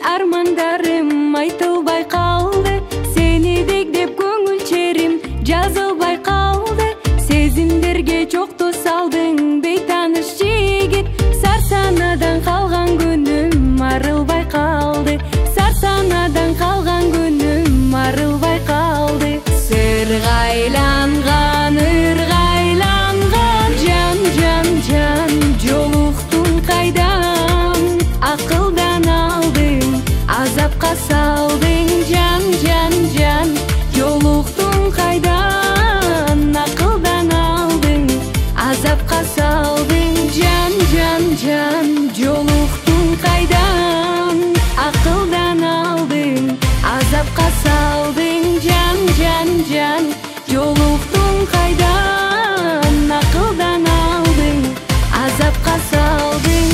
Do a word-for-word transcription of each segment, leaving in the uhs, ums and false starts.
армандарым айтылбай калды, сени дегдеп көңүл черим жазылбай калды. Сезимдерге чокту салдың бейтаныш жигит, сарсанадан калган күнүм арылбай калды, сарсанадан калган күнүм арылбай калды. Сыргайланган, ыргайланган жан, жан, жан, жолуктуң кайдан, акылдан алдың, азапка салдың, жан, жан, жан, жолуктуң кайдан, акылдан алдың, азапка салдың, жан, жан, жан, жолуктуң кайдан, акылдан алдың, азапка салдың, жан, жан, жан, жолуктуң кайдан, акылдан алдың, азапка салдың.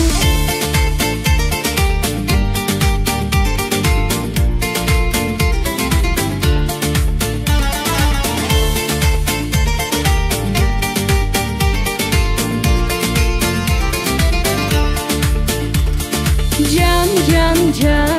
Жан, жан, жан,